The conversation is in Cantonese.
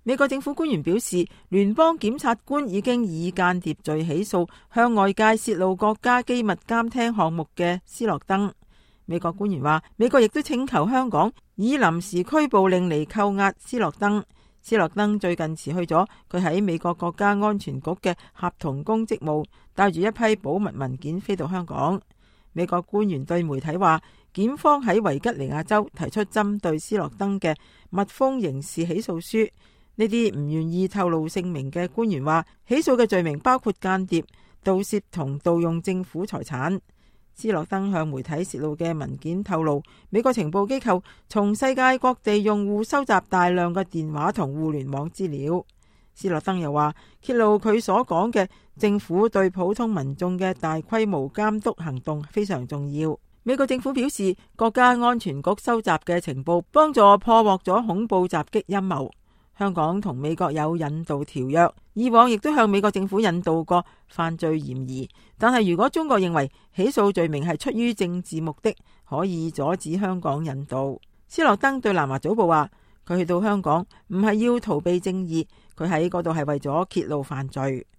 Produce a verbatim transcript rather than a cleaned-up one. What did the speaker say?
美國政府官員表示，聯邦檢察官已經以間諜罪起訴向外界泄露國家機密監聽項目嘅斯諾登。美國官員話，美國亦都請求香港以臨時拘捕令嚟扣押斯諾登。斯諾登最近辭去咗佢喺美國國家安全局嘅合同工職務，帶住一批保密文件飛到香港。美國官員對媒體話，檢方喺維吉尼亞州提出針對斯諾登嘅密封刑事起訴書。呢啲唔願意透露姓名嘅官員話，起訴嘅罪名包括間諜、盜竊同盜用政府財產。斯諾登向媒體泄露嘅文件透露，美國情報機構從世界各地用戶收集大量嘅電話同互聯網資料。斯諾登又話，揭露佢所講嘅政府對普通民眾嘅大規模監督行動非常重要。美國政府表示，國家安全局收集嘅情報幫助破獲咗恐怖襲擊陰謀。香港同美國有引渡條約，以往亦都向美國政府引渡過犯罪嫌疑。但係如果中國認為起訴罪名係出於政治目的，可以阻止香港引渡。斯諾登對南華早報話，佢去到香港唔係要逃避正義，佢喺嗰度係為咗揭露犯罪。